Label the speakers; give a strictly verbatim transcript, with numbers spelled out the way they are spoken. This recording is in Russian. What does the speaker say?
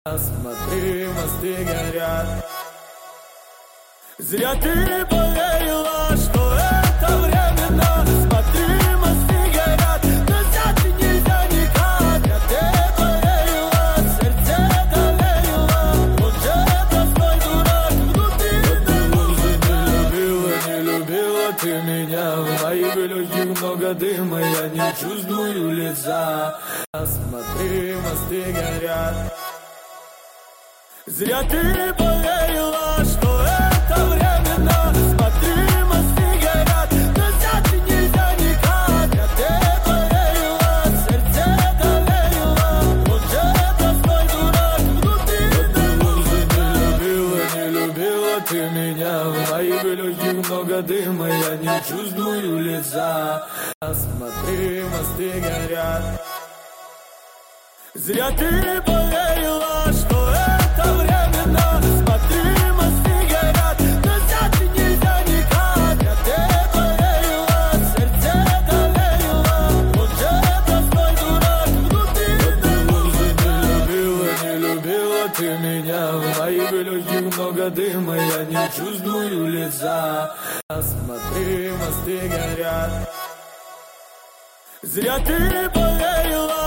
Speaker 1: Смотри, мосты горят. Зря ты поверила, что это временно. Смотри, мосты горят, но взять нельзя никак. Я ты поверила, сердце доверила. Вот же простой дурак внутри. Потому что не любила, не любила ты меня. В моих легких много дыма, я не чувствую лица. Смотри, мосты горят. Зря ты поверила, что это временно. Смотри, мосты горят, но взять нельзя никак. Я ты поверила, сердце доверила. Вот же простой дурак внутри. Потому что не любила, не любила ты меня. В моих легких много дыма, я не чувствую лица. Смотри, мосты горят. Зря ты поверила, что это временно. Смотри, мосты горят, но взять нельзя никак. Я ты поверила, сердце доверила. Вот же простой дурак внутри. Потому что не любила, не любила ты меня. В моих легких много дыма, я не чувствую лица. Смотри, мосты горят. Зря ты поверила.